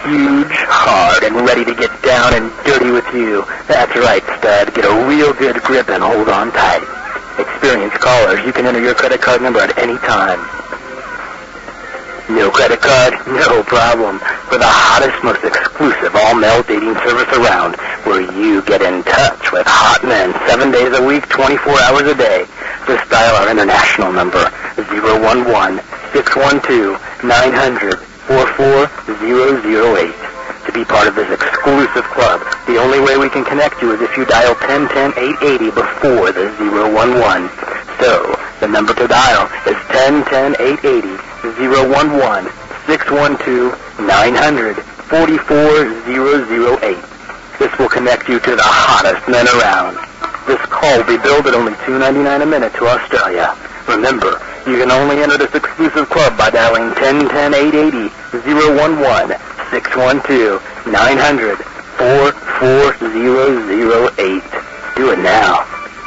huge, hard, and ready to get down and dirty with you. That's right, stud. Get a real good grip and hold on tight. Experienced callers, you can enter your credit card number at any time. No credit card? No problem. For the hottest, most exclusive all-male dating service around, where you get in touch with hot men 7 days a week, 24 hours a day. Just dial our international number, 011-612-900-44008. To be part of this exclusive club, the only way we can connect you is if you dial 1010-880 before the 011. So, the number to dial is 1010-880. 011-612-900-44008. This will connect you to the hottest men around. This call will be billed at only $2.99 a minute to Australia. Remember, you can only enter this exclusive club by dialing 1010-880, 011-612-900-4408.